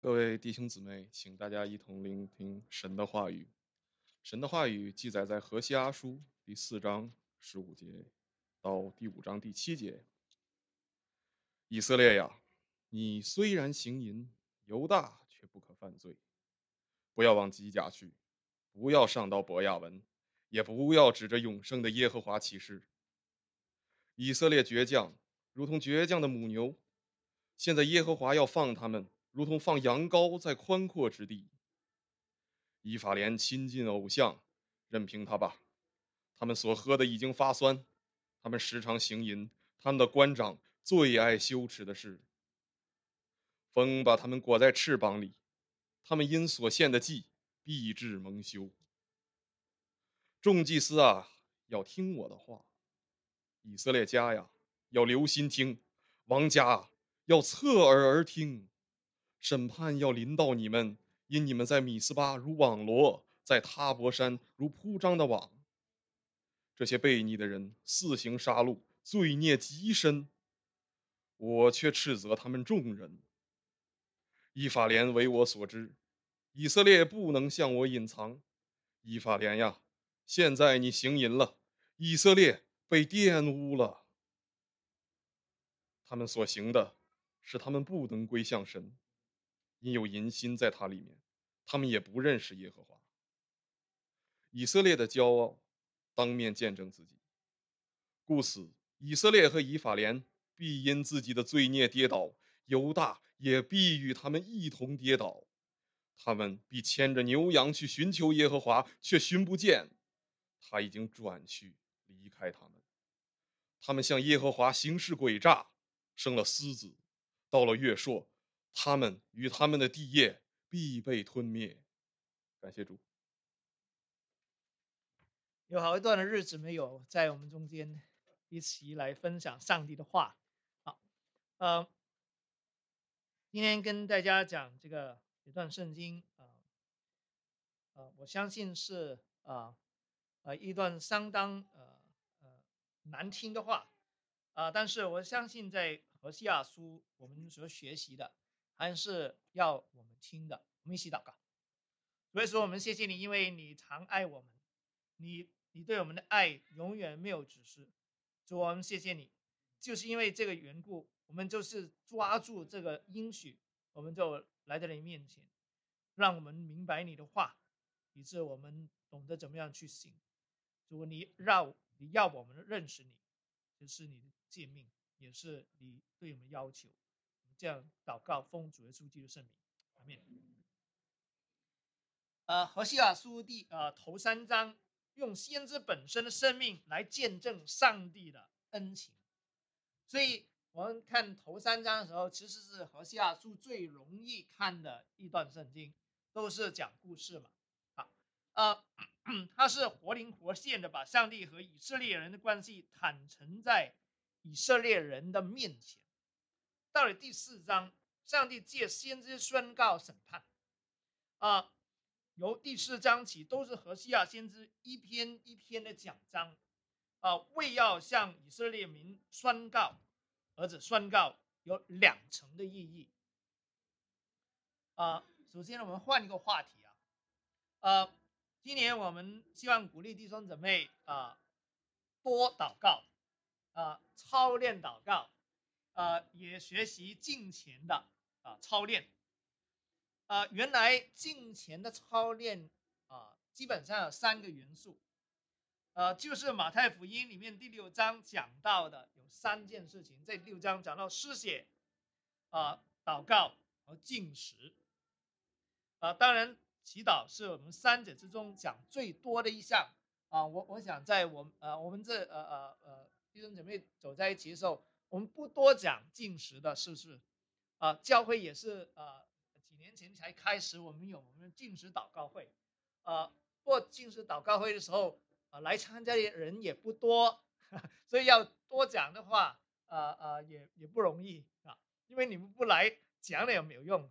各位弟兄姊妹，请大家一同聆听神的话语。神的话语记载在何西阿书第4章15节到第5章第7节。以色列呀，你虽然行淫，犹大却不可犯罪。不要往基甲去，不要上到伯亚文，也不要指着永生的耶和华起誓。以色列倔强，如同倔强的母牛。现在耶和华要放他们，如同放羊羔在宽阔之地。以法莲亲近偶像，任凭他吧。他们所喝的已经发酸，他们时常行淫，他们的官长最爱羞耻的事。风把他们裹在翅膀里，他们因所献的祭必致蒙羞。众祭司啊，要听我的话；以色列家呀，要留心听；王家啊，要侧耳而听。审判要临到你们，因你们在米斯巴如网罗，在他伯山如铺张的网。这些悖逆的人肆行杀戮，罪孽极深。我却斥责他们众人。以法莲为我所知，以色列不能向我隐藏。以法莲呀，现在你行淫了，以色列被玷污了。他们所行的，是他们不能归向神，因有淫心在他里面，他们也不认识耶和华。以色列的骄傲，当面见证自己。故此，以色列和以法莲必因自己的罪孽跌倒，犹大也必与他们一同跌倒。他们必牵着牛羊去寻求耶和华，却寻不见，他已经转去离开他们。他们向耶和华行事诡诈，生了狮子，到了月朔，他们与他们的地业必被吞灭。感谢主。 有好一段的日子没有在我们中间一起来分享上帝的话。好，今天跟大家讲这个一段圣经我相信是一段相当难听的话但是我相信在何西阿书我们所学习的还是要我们听的。我们一起祷告。所以说我们谢谢你，因为你常爱我们，你对我们的爱永远没有止息。主，我们谢谢你，就是因为这个缘故，我们就是抓住这个应许，我们就来到你面前，让我们明白你的话，以致我们懂得怎么样去行。主，你要我们认识你，就是你的诫命，也是你对我们要求。这样祷告，奉主耶稣基督的圣名，阿门。何西阿书头3章用先知本身的生命来见证上帝的恩情，所以我们看头3章的时候，其实是何西阿书最容易看的一段圣经，都是讲故事嘛。他是活灵活现的把上帝和以色列人的关系坦诚在以色列人的面前。到了第4章，上帝借先知宣告审判由第4章起都是何西阿先知一篇一篇的讲章为要向以色列民宣告，而且宣告有2层的意义首先我们换一个话题今年我们希望鼓励弟兄姊妹多祷告操练祷告也学习敬虔的操练原来敬虔的操练基本上有3个元素就是马太福音里面第6章讲到的有3件事情。这6章讲到施洗祷告和禁食当然祈祷是我们3者之中讲最多的一项我想在我们这弟兄姐妹走在一起的时候，我们不多讲禁食的，是不是教会也是几年前才开始，我们的禁食祷告会做禁食祷告会的时候来参加的人也不多所以要多讲的话也不容易因为你们不来讲了也没有用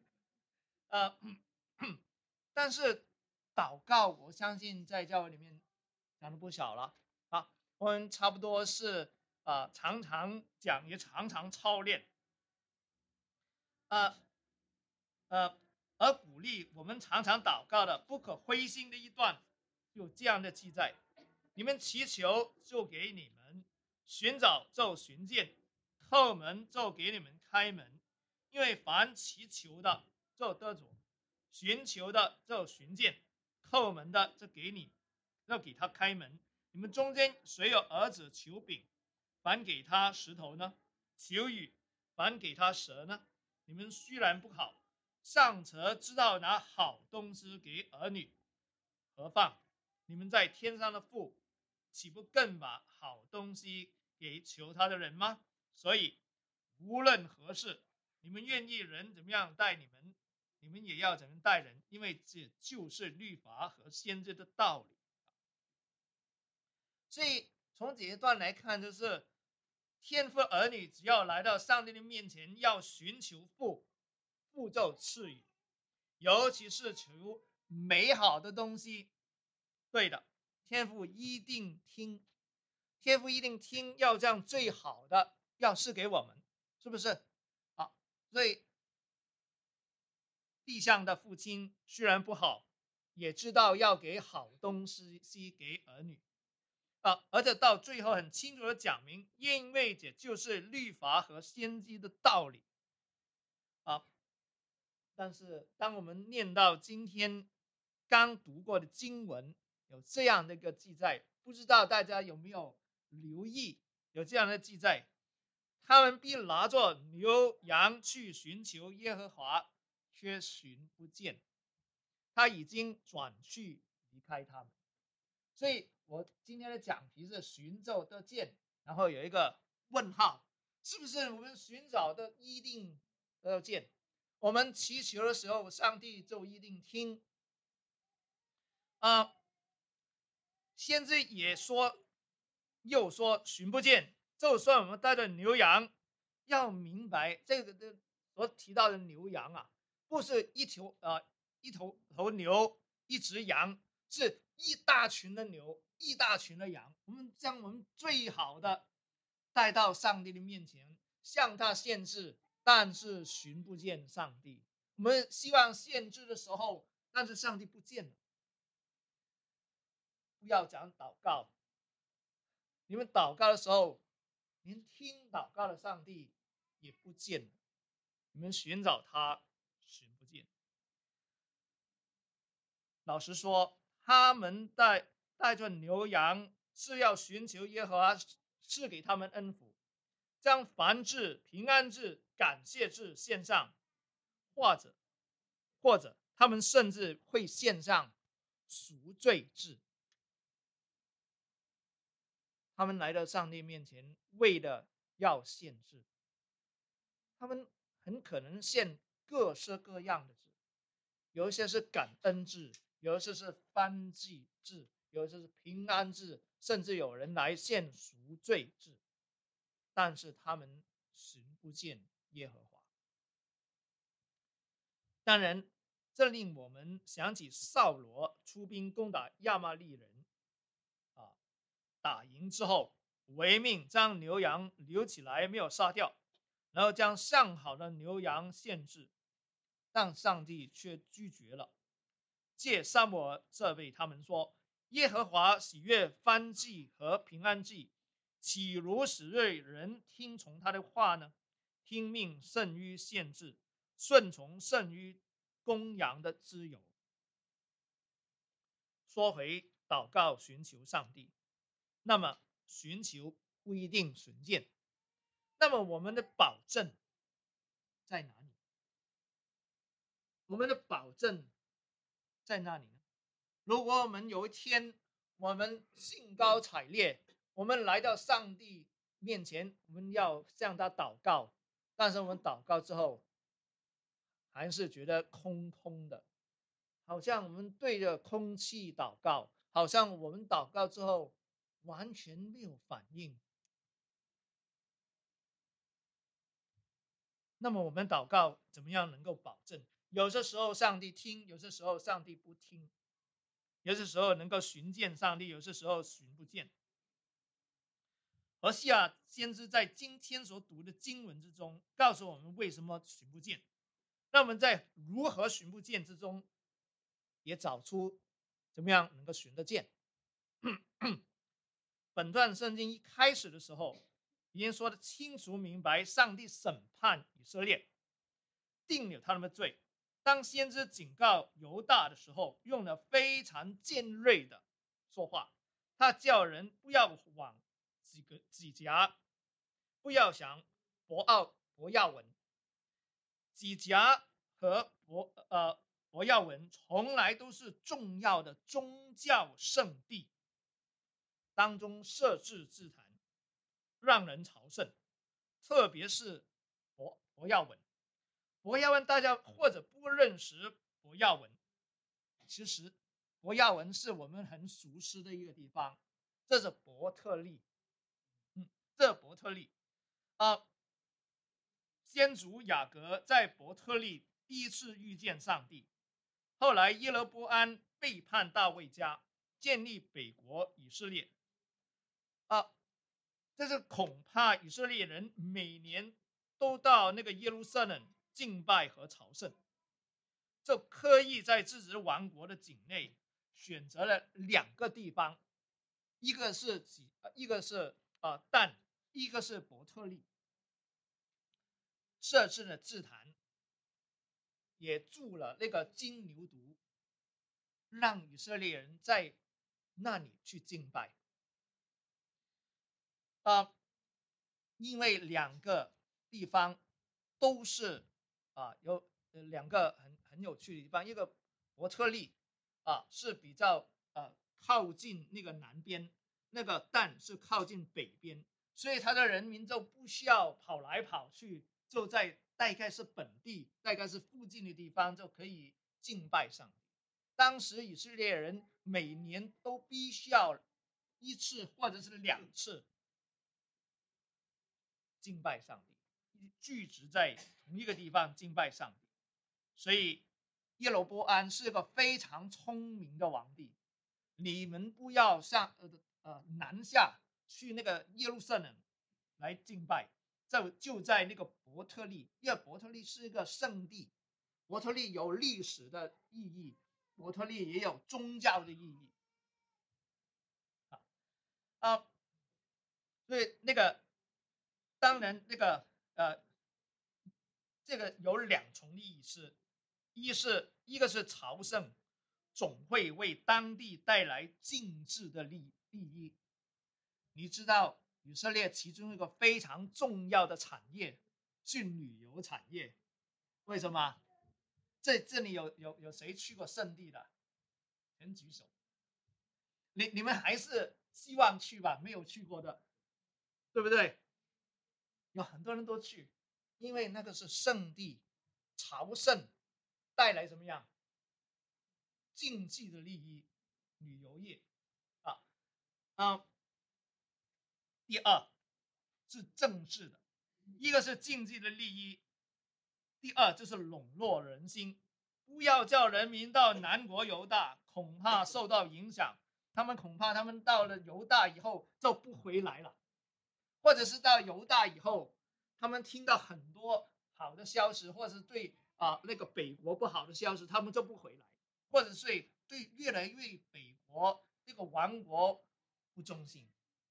但是祷告我相信在教会里面讲的不少了我们差不多是常常讲也常常操练而鼓励我们常常祷告的不可灰心的一段，有这样的记载：你们祈求就给你们，寻找就寻见，叩门就给你们开门。因为凡祈求的就得着，寻求的就寻见，叩门的就给他开门。你们中间谁有儿子求饼，反给他石头呢？求雨，反给他蛇呢？你们虽然不好，尚且知道拿好东西给儿女，何况你们在天上的父，岂不更把好东西给求他的人吗？所以无论何事，你们愿意人怎么样待你们，你们也要怎么待人，因为这就是律法和先知的道理。所以从这一段来看，就是天父儿女只要来到上帝的面前，要寻求父，父就赐予，尤其是求美好的东西。对的，天父一定听，天父一定听，要这样最好的要赐给我们，是不是？好，所以地上的父亲虽然不好，也知道要给好东西给儿女。而且到最后很清楚的讲明，因为这就是律法和先知的道理。但是当我们念到今天刚读过的经文，有这样的一个记载，不知道大家有没有留意？有这样的记载，他们必拿着牛羊去寻求耶和华，却寻不见，他已经转去离开他们。所以我今天的讲题是寻找得见，然后有一个问号，是不是我们寻找的一定得见？我们祈求的时候，上帝就一定听。先知也说，又说寻不见。就算我们带着牛羊，要明白这个的所提到的牛羊啊，不是一头牛一只羊，是一大群的牛，一大群的羊。我们将我们最好的带到上帝的面前，向他献制，但是寻不见上帝。我们希望献制的时候，但是上帝不见了。不要讲祷告，你们祷告的时候，连听祷告的上帝也不见了，你们寻找他寻不见。老实说，他们带着牛羊是要寻求耶和华赐给他们恩福，将燔祭、平安祭、感谢祭献上，或者他们甚至会献上赎罪祭。他们来到上帝面前，为了要献制，他们很可能献各式各样的制，有一些是感恩制，有一些是燔祭制，有一些是平安制，甚至有人来献赎罪制，但是他们寻不见耶和华。当然，这令我们想起扫罗出兵攻打亚玛力人，打赢之后，违命将牛羊留起来没有杀掉，然后将上好的牛羊献制，但上帝却拒绝了。借撒母耳责备他们说：耶和华喜悦燔祭和平安祭，岂如使人听从他的话呢？听命胜于献制，顺从胜于公羊的脂油。说回祷告寻求上帝，那么寻求不一定寻见，那么我们的保证在哪里？我们的保证在哪里呢？如果我们有一天我们兴高采烈，我们来到上帝面前，我们要向他祷告，但是我们祷告之后还是觉得空空的，好像我们对着空气祷告，好像我们祷告之后完全没有反应。那么我们祷告怎么样能够保证？有些时候上帝听，有些时候上帝不听，有些时候能够寻见上帝，有些时候寻不见。而西亚先知在今天所读的经文之中，告诉我们为什么寻不见。 那我们在如何寻不见之中，也找出怎么样能够寻得见。本段圣经一开始的时候，已经说的清楚明白，上帝审判以色列，定了他们的罪。当先知警告犹大的时候，用了非常尖锐的说话，他叫人不要往几夹，不要想博亚文。几夹和博亚文从来都是重要的宗教圣地，当中设置祭坛，让人朝圣，特别是博亚文。博亚文大家或者不认识博亚文，其实博亚文是我们很熟悉的一个地方，这是伯特利。这伯特利先祖雅各在伯特利第一次遇见上帝，后来耶罗波安背叛大卫家，建立北国以色列。这是恐怕以色列人每年都到那个耶路撒冷敬拜和朝圣，就刻意在自己王国的境内选择了2个地方，一个是但，一个是伯特利，设置了祭坛，也筑了那个金牛犊，让以色列人在那里去敬拜。因为2个地方都是有2个很有趣的地方，一个伯特利是比较靠近那个南边，那个但是靠近北边，所以他的人民就不需要跑来跑去，就在大概是本地，大概是附近的地方就可以敬拜上帝。当时以色列人每年都必须要1次或者是2次敬拜上帝，聚集在同一个地方敬拜上帝。所以耶罗波安是个非常聪明的皇帝，你们不要南下去那个耶路撒冷来敬拜，就在那个伯特利，因为伯特利是一个圣地，伯特利有历史的意义，伯特利也有宗教的意义所以那个当然那个这个有2重意思，一个是朝圣，总会为当地带来经济的利益。你知道以色列其中一个非常重要的产业是旅游产业，为什么？这里有谁去过圣地的？请举手。你们还是希望去吧，没有去过的，对不对？有很多人都去，因为那个是圣地，朝圣带来怎么样？经济的利益，旅游业第二是政治的，一个是经济的利益，第二就是笼络人心，不要叫人民到南国犹大，恐怕受到影响。恐怕他们到了犹大以后就不回来了，或者是到犹大以后，他们听到很多好的消息，或者是对那个北国不好的消息，他们就不回来，或者是对越来越北国这个王国不忠心，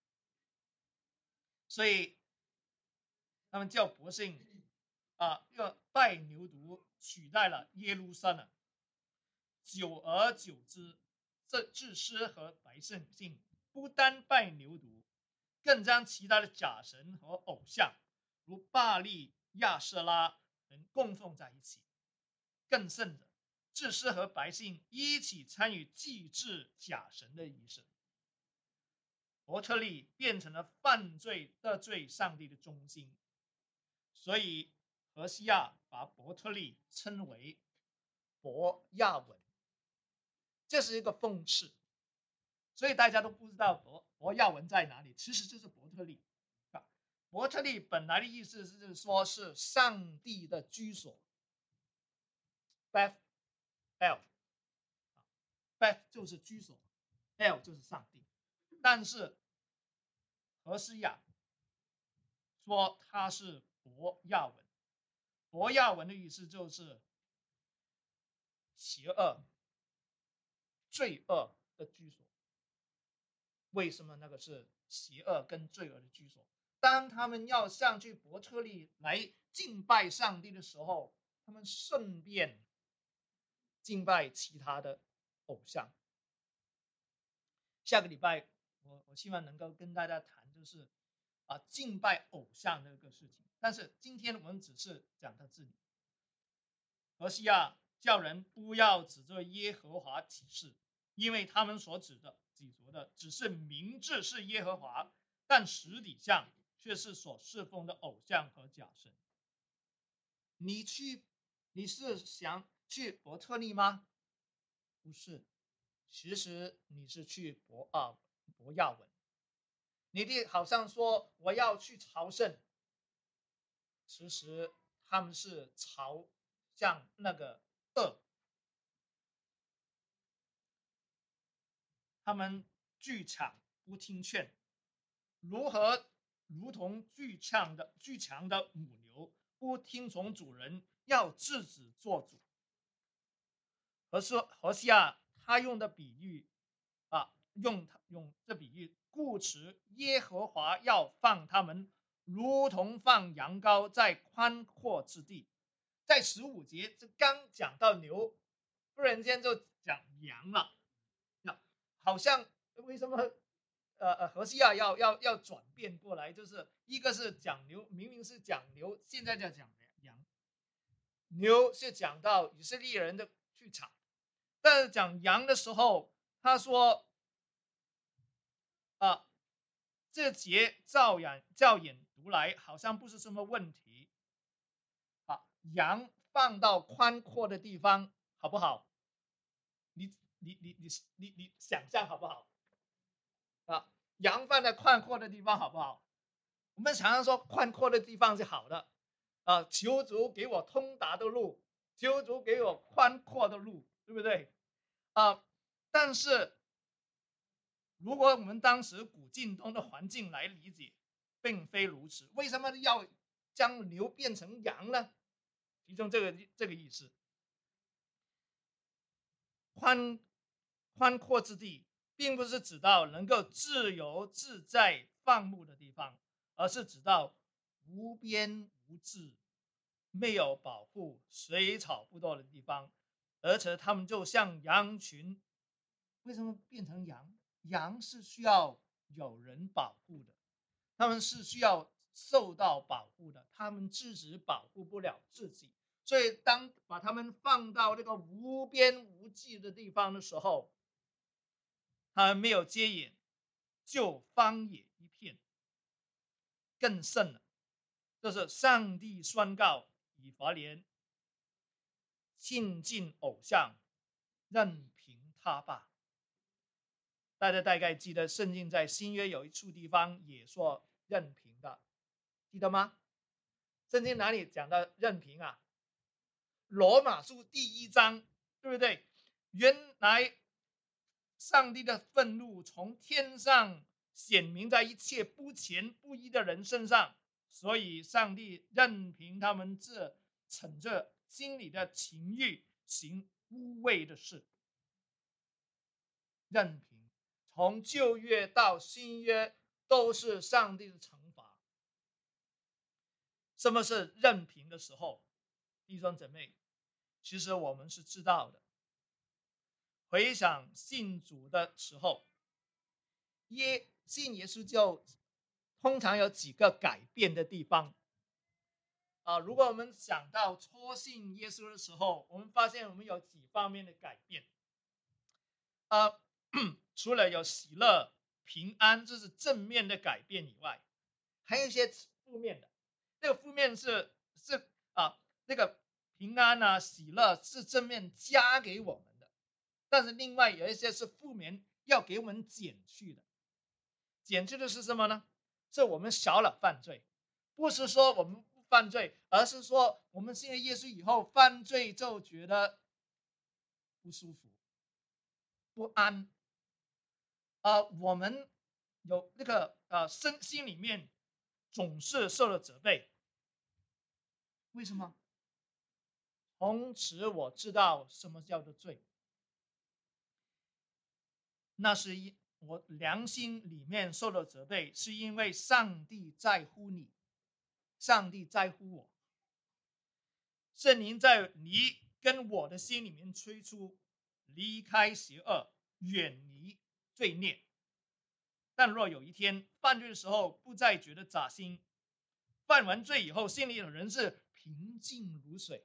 所以他们叫百姓用拜牛犊取代了耶路撒冷，久而久之，这祭司和百姓不单拜牛犊，更将其他的假神和偶像，如巴利、亚瑟拉等供奉在一起。更甚的，祭司和百姓一起参与祭祀假神的仪式。伯特利变成了犯罪得罪上帝的中心，所以何西亚把伯特利称为伯亚文，这是一个讽刺。所以大家都不知道伯亚文在哪里，其实就是伯特利。伯特利本来的意思是说是上帝的居所 ，Beth El，Beth 就是居所 ，El 就是上帝。但是何西亚说他是伯亚文，伯亚文的意思就是邪恶、罪恶的居所。为什么那个是邪恶跟罪恶的居所？当他们要上去伯特利来敬拜上帝的时候，他们顺便敬拜其他的偶像。下个礼拜我希望能够跟大家谈，就是敬拜偶像这个事情。但是今天我们只是讲到这里。何西阿叫人不要指着耶和华起誓，因为他们所指着只是明智是耶和华，但实底下却是所侍奉的偶像和假神。你是想去伯特利吗？不是，其实你是去伯亚文。你的好像说我要去朝圣，其实他们是朝向那个恶。他们拒抢不听劝，如同巨强的母牛不听从主人，要自己做主。何西阿他用的比喻用这比喻，故此耶和华要放他们，如同放羊羔在宽阔之地。在15节，这刚讲到牛，忽然间就讲羊了。好像为什么何西阿要转变过来？就是一个是讲牛，明明是讲牛，现在在讲羊。牛是讲到以色列人的去场，但是讲羊的时候，他说这节照眼读来好像不是什么问题。羊放到宽阔的地方好不好？你想象好不好？羊放在宽阔的地方好不好？我们常常说宽阔的地方是好的，求主给我通达的路，求主给我宽阔的路，对不对？但是如果我们当时古近东的环境来理解，并非如此。为什么要将牛变成羊呢？其中这个意思，宽阔之地，并不是指到能够自由自在放牧的地方，而是指到无边无际、没有保护、水草不多的地方。而且他们就像羊群，为什么变成羊？羊是需要有人保护的，他们是需要受到保护的，他们自己保护不了自己。所以当把他们放到这个无边无际的地方的时候，他们没有接引，就荒野一片。更甚了，就是上帝宣告以法莲亲近偶像，任凭他罢。大家大概记得圣经在新约有一处地方也说任凭的，记得吗？圣经哪里讲到任凭啊？罗马书第1章，对不对？原来上帝的愤怒从天上显明在一切不虔不义的人身上，所以上帝任凭他们逞着心里的情欲行污秽的事。任凭，从旧约到新约都是上帝的惩罚。什么是任凭的时候？弟兄姊妹，其实我们是知道的。回想信主的时候，信耶稣就通常有几个改变的地方。如果我们想到初信耶稣的时候，我们发现我们有几方面的改变。除了有喜乐、平安，这是正面的改变以外，还有一些负面的。这个负面是那个平安啊、喜乐是正面加给我们的，但是另外有一些是负面要给我们减去的。减去的是什么呢？是我们少了犯罪，不是说我们不犯罪，而是说我们信了耶稣以后，犯罪就觉得不舒服、不安。我们有那个心里面总是受了责备。为什么？ 从此我知道什么叫做罪，那是我良心里面受到责备，是因为上帝在乎你，上帝在乎我。圣灵在你跟我的心里面催出，离开邪恶，远离罪孽。但若有一天犯罪的时候不再觉得扎心，犯完罪以后心里仍是平静如水，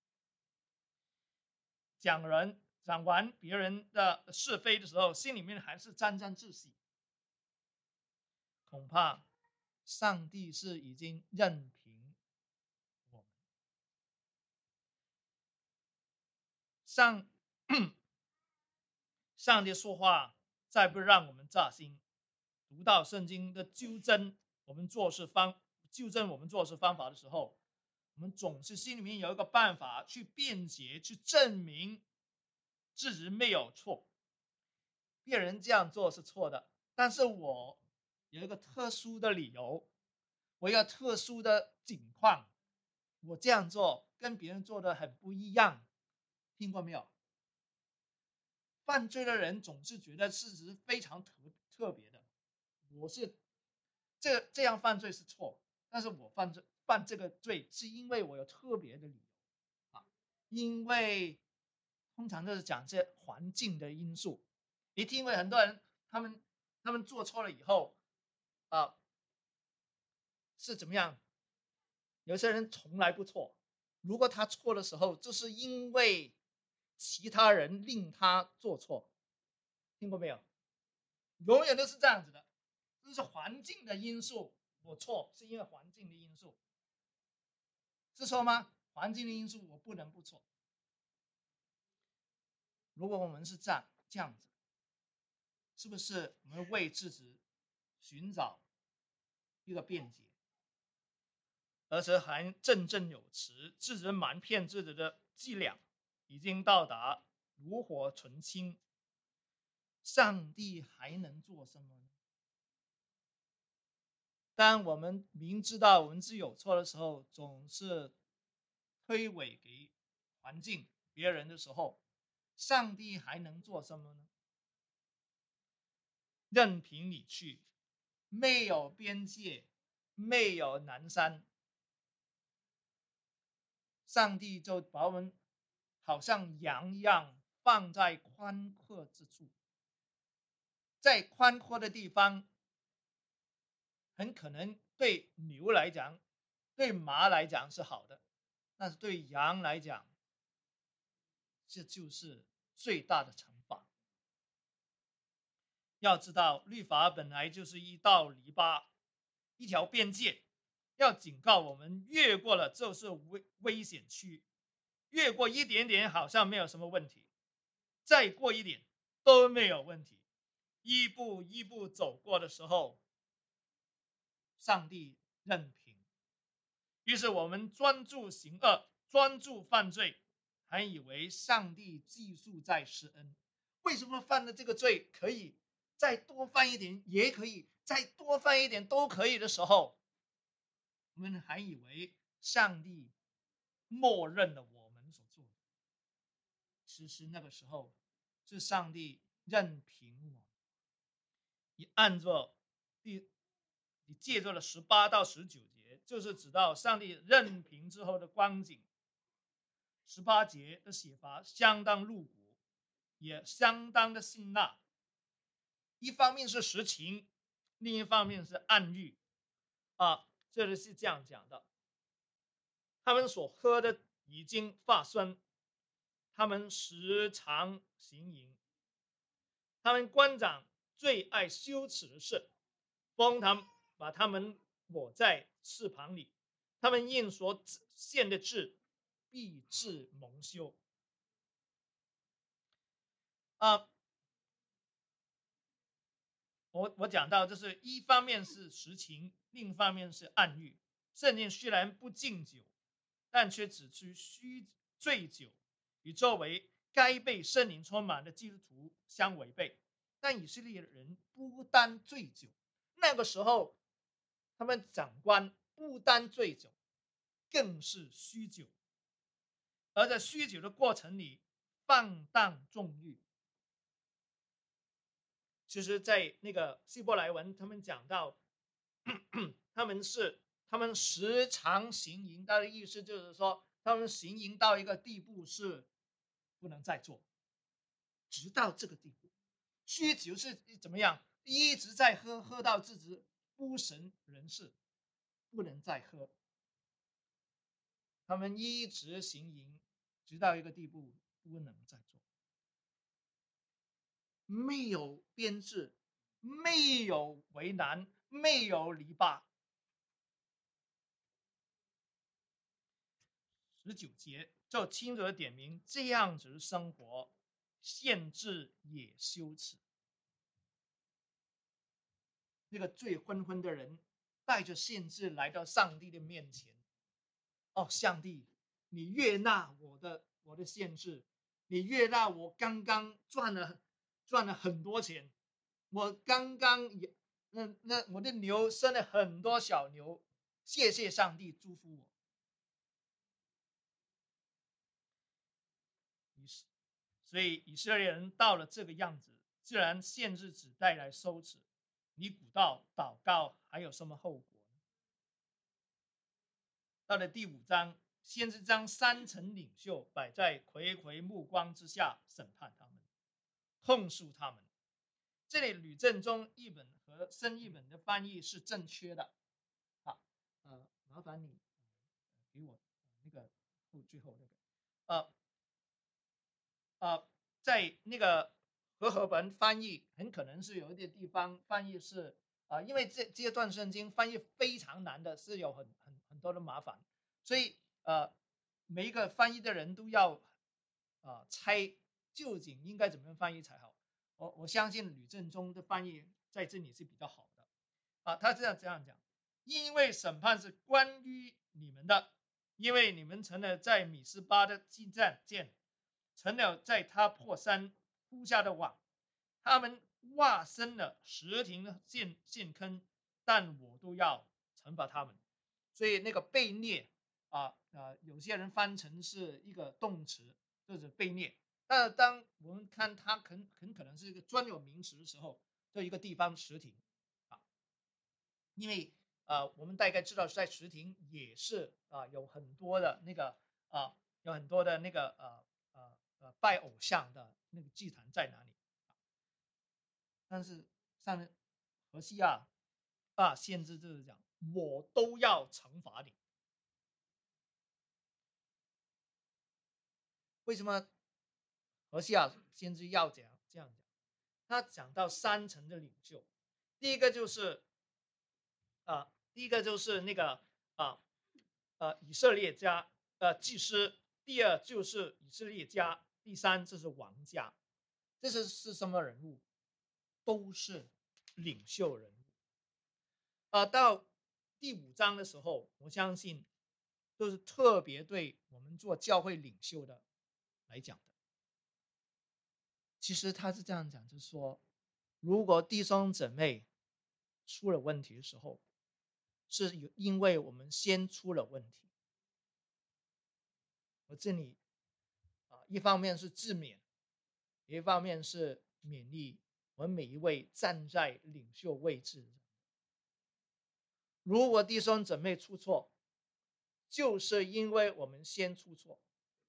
讲完别人的是非的时候，心里面还是沾沾自喜，恐怕上帝是已经任凭我们。上帝说话再不让我们扎心，读到圣经的纠正我们做事方法的时候，我们总是心里面有一个办法去辩解，去证明自己没有错。别人这样做是错的，但是我有一个特殊的理由，我有特殊的境况，我这样做跟别人做的很不一样。听过没有？犯罪的人总是觉得事实非常特别的，我是这样犯罪是错，但是我犯这个罪是因为我有特别的理由啊，因为通常都是讲这环境的因素。你听过很多人他们做错了以后啊是怎么样？有些人从来不错，如果他错的时候，就是因为其他人令他做错，听过没有？永远都是这样子的，这是环境的因素。我错是因为环境的因素，是错吗？环境的因素我不能不错。如果我们是这样子，是不是我们为自己寻找一个辩解，而且还振振有词，自己瞒骗自己的伎俩已经到达炉火纯青，上帝还能做什么呢？当我们明知道我们是有错的时候，总是推诿给环境别人的时候，上帝还能做什么呢？任凭你去，没有边界，没有南山，上帝就把我们好像羊一样放在宽阔之处。在宽阔的地方，很可能对牛来讲，对马来讲是好的，但是对羊来讲，这就是最大的惩罚。要知道，律法本来就是一道篱笆，一条边界，要警告我们，越过了就是危险区，越过一点点好像没有什么问题，再过一点都没有问题。一步一步走过的时候，上帝任凭。于是我们专注行恶，专注犯罪，还以为上帝继续在施恩。为什么犯了这个罪可以再多犯一点，也可以再多犯一点，都可以的时候，我们还以为上帝默认了我们所做的。其实那个时候是上帝任凭我。你按照你借着了18到19节，就是指到上帝任凭之后的光景。18节的写法相当露骨，也相当的辛辣。一方面是实情，另一方面是暗喻。这里是这样讲的：他们所喝的已经发酸，他们时常行淫，他们官长最爱羞耻的事，把他们抹在翅膀里，他们因所献的志必致蒙羞。我讲到，就是一方面是实情，另一方面是暗喻。圣经虽然不禁酒，但却指出醉酒与周围该被圣灵充满的基督徒相违背。但以色列人不单醉酒，那个时候他们长官不单醉酒，更是酗酒， 而在酗酒的过程里放荡纵欲。其实在那个希伯来文他们讲到他们时常行淫，他的意思就是说他们行淫到一个地步是不能再做，直到这个地步。酗酒是怎么样？一直在喝，喝到自己不省人事，不能再喝。他们一直行淫，直到一个地步不能再做。没有编制，没有为难，没有篱笆。19节就清楚的点明，这样子的生活限制也羞耻。那个醉昏昏的人带着限制来到上帝的面前。哦，上帝，你悦纳我的限制，你悦纳我刚刚赚了很多钱，我刚刚也那我的牛生了很多小牛，谢谢上帝祝福我。所以以色列人到了这个样子，自然限制只带来羞耻。你鼓捣祷告还有什么后果呢？到了第5章，先是将3层领袖摆在睽睽目光之下审判他们，控诉他们。这里吕正中译本和申译本的翻译是正确的。麻烦你给我那个最后那个在那个和合本翻译很可能是有一些地方翻译是因为这段圣经翻译非常难的，是有很多的麻烦，所以每一个翻译的人都要猜究竟应该怎么样翻译才好。我相信吕正中的翻译在这里是比较好的他这样讲，因为审判是关于你们的，因为你们成了在米斯巴的激战舰，成了在他破山铺下的网，他们挖深了石亭的陷坑，但我都要惩罚他们。所以那个被虐有些人翻成是一个动词，就是被虐。但当我们看它很可能是一个专有名词的时候，这一个地方石亭因为我们大概知道在石亭也是有很多的那个有很多的那个拜偶像的那个祭坛在哪里但是像何西亚先知就是讲，我都要惩罚你。为什么何西亚先知要这样讲？他讲到3层的领袖，第一个就是那个以色列家祭司，第二就是以色列家，第3就是王家。这是什么人物？都是领袖人物到第5章的时候，我相信都是特别对我们做教会领袖的来讲的。其实他是这样讲，就是说，如果弟兄姊妹出了问题的时候，是因为我们先出了问题。我这里一方面是自勉，一方面是勉励我们每一位站在领袖位置的人。如果弟兄姊妹出错，就是因为我们先出错。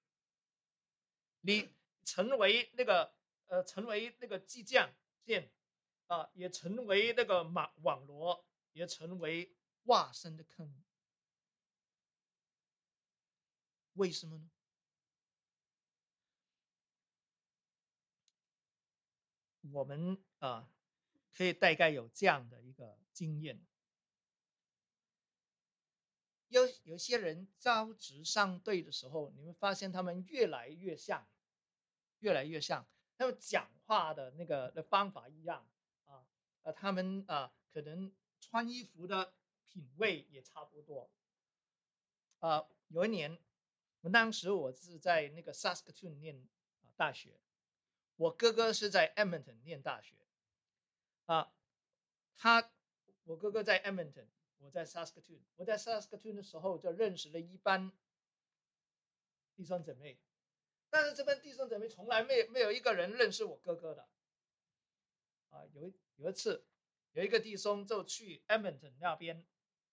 你成为那个激将舰也成为那个网罗，也成为挖深的坑。为什么呢？我们可以大概有这样的一个经验。有些人招职上队的时候，你会发现他们越来越像，他们讲话的那个方法一样他们可能穿衣服的品味也差不多有一年，当时我是在那个 Saskatoon 念大学，我哥哥是在 Edmonton 念大学我哥哥在 Edmonton， 我在 Saskatoon。我在 Saskatoon 的时候就认识了一班弟兄姊妹，但是这边弟兄姊妹从来没有一个人认识我哥哥的。有一次，有一个弟兄就去 Edmonton 那边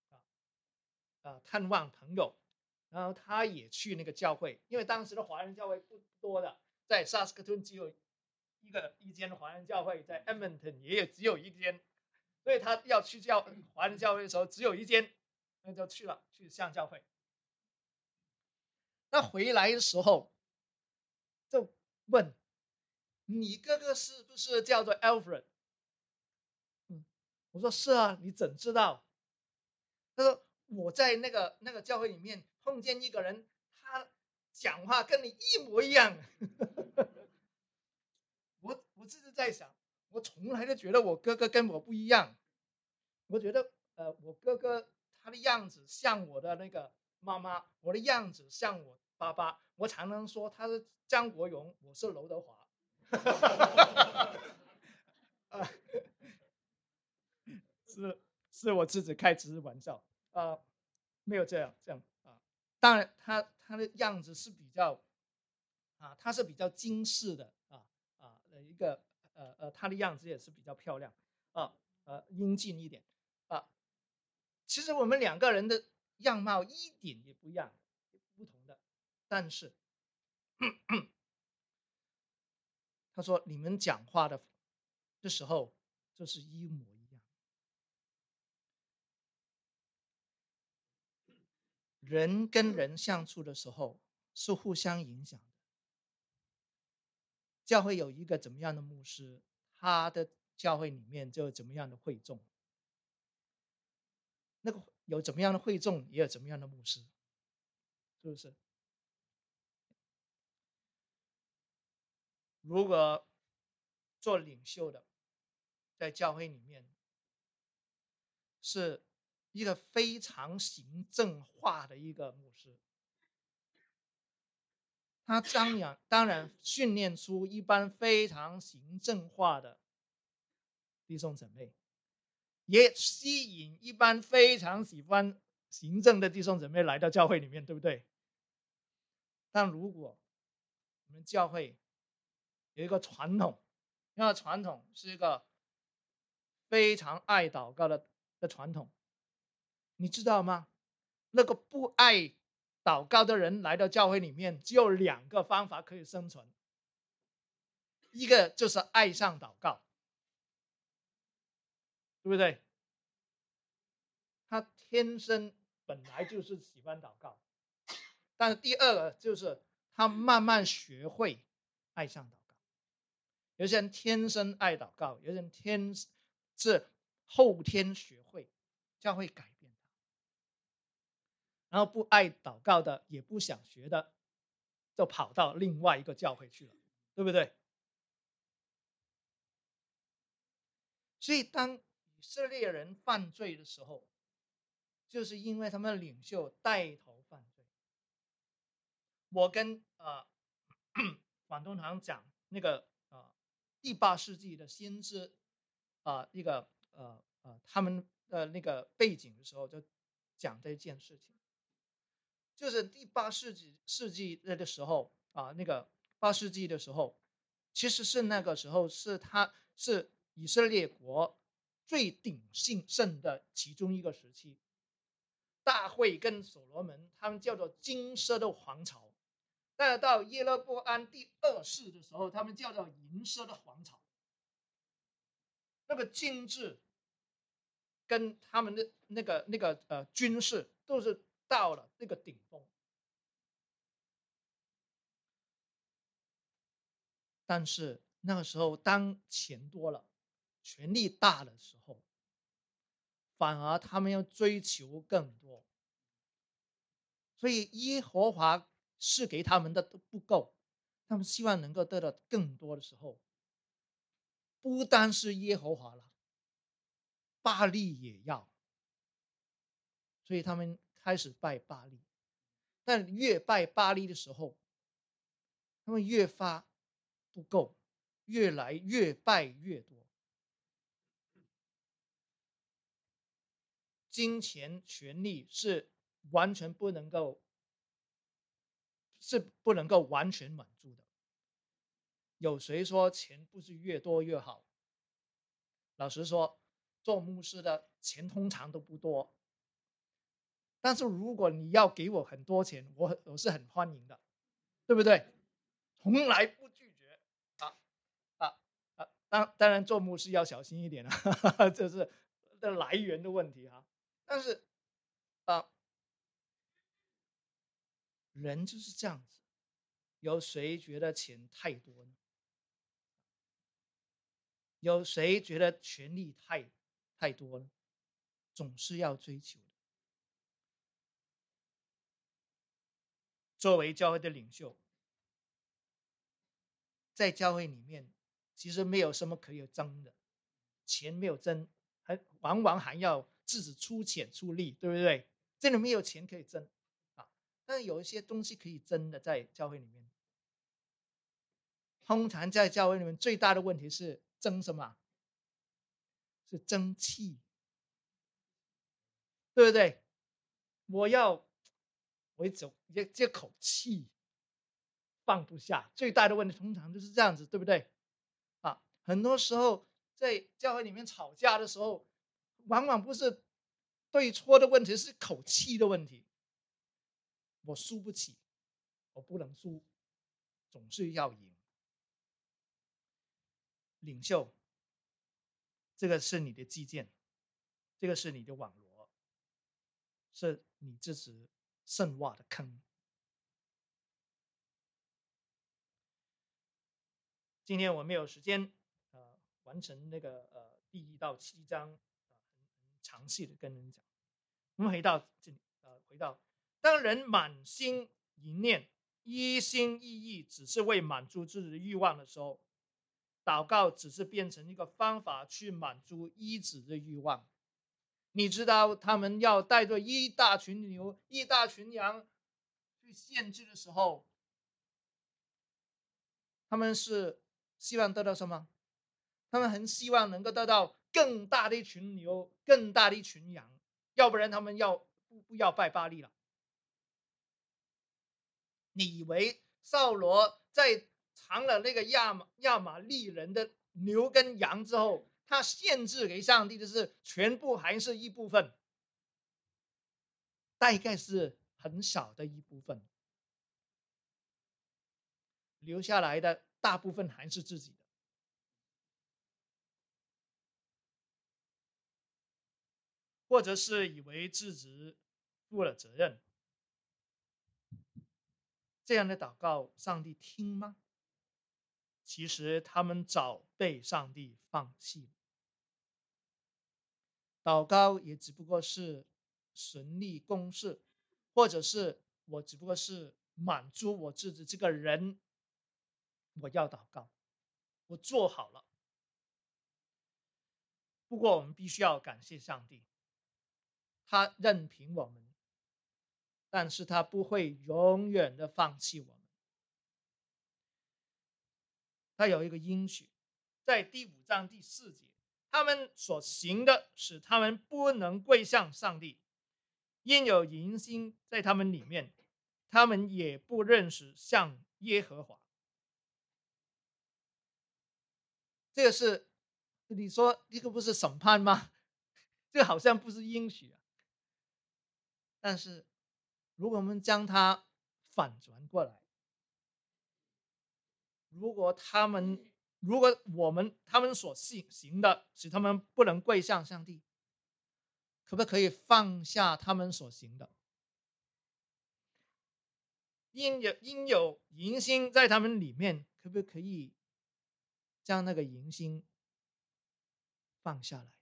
探望朋友，然后他也去那个教会，因为当时的华人教会不多的，在萨斯克顿只有一间华人教会，在 Edmonton 也只有一间，所以他要去华人教会的时候只有一间，那就去上教会。那回来的时候就问你哥哥是不是叫做 Alfred？我说是啊，你怎知道？他说我在那个教会里面碰见一个人，他讲话跟你一模一样。我自己在想，我从来都觉得我哥哥跟我不一样。我觉得我哥哥他的样子像我的那个妈妈，我的样子像我爸爸。我常常说他是张国荣，我是刘德华。是我自己开只是玩笑没有这样当然他的样子是比较他是比较精致的一个他的样子也是比较漂亮英俊一点其实我们两个人的样貌一点也不一样，不同的，但是他说你们讲话的时候就是一模一样。人跟人相处的时候是互相影响的。教会有一个怎么样的牧师，他的教会里面就有怎么样的会众，那个有怎么样的会众，也有怎么样的牧师，是不是？如果做领袖的在教会里面是一个非常行政化的一个牧师，他当然训练出一般非常行政化的弟兄姊妹，也吸引一般非常喜欢行政的弟兄姊妹来到教会里面，对不对？但如果我们教会有一个传统，那个传统是一个非常爱祷告的传统，你知道吗？那个不爱祷告的人来到教会里面，只有2个方法可以生存。一个就是爱上祷告，对不对？他天生本来就是喜欢祷告，但是第二个就是他慢慢学会爱上祷告。有些人天生爱祷告，有些人是后天学会，教会改变他。然后不爱祷告的，也不想学的，就跑到另外一个教会去了，对不对？所以当以色列人犯罪的时候，就是因为他们的领袖带头犯罪。我跟广东堂讲那个第8世纪的先知一个他们的那个背景的时候，就讲这件事情，就是第8世纪的时候那个8世纪的时候，其实是那个时候是以色列国最鼎盛的其中一个时期。大卫跟所罗门他们叫做金色的皇朝，但是到耶罗波安第2世的时候，他们叫做银色的皇朝。那个经济跟他们的那个军事都是到了那个顶峰。但是那个时候，当钱多了，权力大的时候，反而他们要追求更多，所以耶和华赐给他们的都不够，他们希望能够得到更多的时候，不单是耶和华了，巴力也要，所以他们开始拜巴力。但越拜巴力的时候，他们越发不够，越来越拜越多。金钱、权力是完全不能够是不能够完全满足的。有谁说钱不是越多越好？老实说，做牧师的钱通常都不多，但是如果你要给我很多钱，我是很欢迎的，对不对？从来不拒绝啊啊啊！当然，做牧师要小心一点啊，这是的来源的问题哈。但是啊，人就是这样子，有谁觉得钱太多呢？有谁觉得权力太多了？总是要追求的。作为教会的领袖，在教会里面，其实没有什么可以争的，钱没有争，往往还要自己出钱出力，对不对？这里没有钱可以争啊，但是有一些东西可以争的，在教会里面。通常在教会里面最大的问题是争什么？是争气，对不对？我这口气放不下，最大的问题通常就是这样子，对不对？啊，很多时候在教会里面吵架的时候，往往不是对错的问题，是口气的问题。我输不起，我不能输，总是要赢。领袖，这个是你的基建，这个是你的网罗，是你自己深挖的坑。今天我没有时间，完成那个第1到7章，很详细的跟人讲。我们回到这里，当人满心淫念、一心一意，只是为满足自己的欲望的时候，祷告只是变成一个方法去满足医治的欲望。你知道他们要带着一大群牛、一大群羊去献祭的时候，他们是希望得到什么？他们很希望能够得到更大的一群牛、更大的一群羊，要不然他们不要拜巴力了。你以为扫罗在尝了那个亚玛利人的牛跟羊之后，他献制给上帝的是全部还是一部分？大概是很少的一部分，留下来的大部分还是自己的，或者是以为自己负了责任。这样的祷告，上帝听吗？其实他们早被上帝放弃了。祷告也只不过是神力公式，或者是我只不过是满足我自己这个人，我要祷告，我做好了。不过我们必须要感谢上帝，他任凭我们，但是他不会永远的放弃我们。他有一个应许，在第5章第4节，他们所行的使他们不能归向上帝，因有淫心在他们里面，他们也不认识向耶和华。这个是你说这个不是审判吗？这好像不是应许啊。但是如果我们将它反转过来，如果他们所行的使他们不能归向上帝，可不可以放下他们所行的？因有淫心在他们里面，可不可以将那个淫心放下来？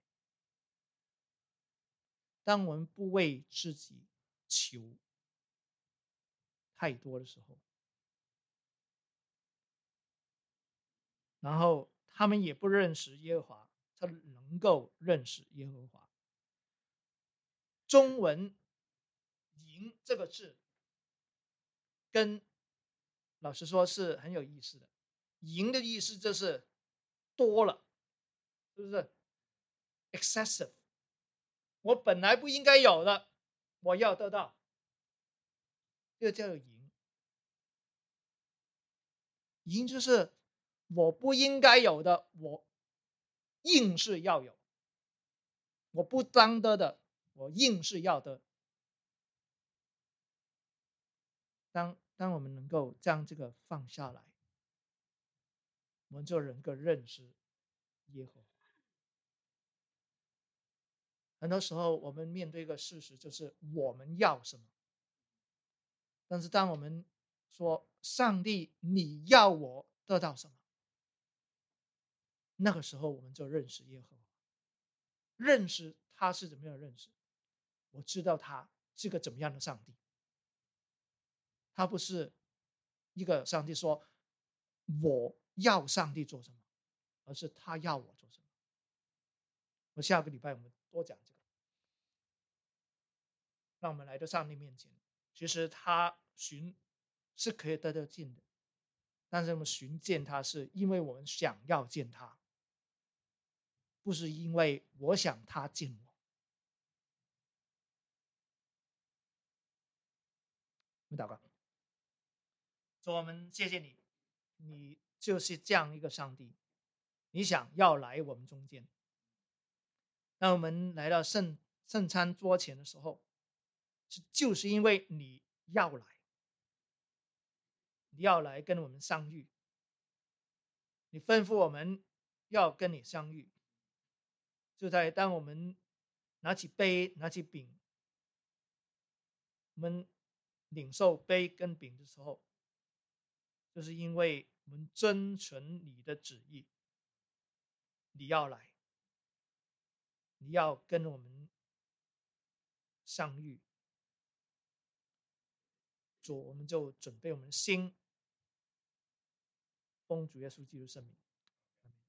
当我们不为自己求太多的时候，然后他们也不认识耶和华，他能够认识耶和华。中文淫这个字跟老实说是很有意思的，淫的意思就是多了，是不是 excessive？ 我本来不应该有的，我要得到，这个叫做淫。 已经就是我不应该有的，我硬是要有；我不当得的，我硬是要得。当我们能够将这个放下来，我们就能够认识耶和华。很多时候，我们面对一个事实，就是我们要什么。但是，当我们说上帝，你要我得到什么，那个时候我们就认识耶和华，认识他是怎么样的认识。我知道他是个怎么样的上帝，他不是一个上帝说我要上帝做什么，而是他要我做什么。下个礼拜我们多讲这个。让我们来到上帝面前，其实他寻是可以得到见的，但是我们寻见他是因为我们想要见他，不是因为我想他见我。我们祷告，主，我们谢谢你，你就是这样一个上帝，你想要来我们中间。当我们来到圣餐桌前的时候，就是因为你要来，你要来跟我们相遇，你吩咐我们要跟你相遇。就在当我们拿起杯、拿起饼，我们领受杯跟饼的时候，就是因为我们遵循你的旨意，你要来，你要跟我们相遇。主，我们就准备我们的心，奉主耶稣基督圣名。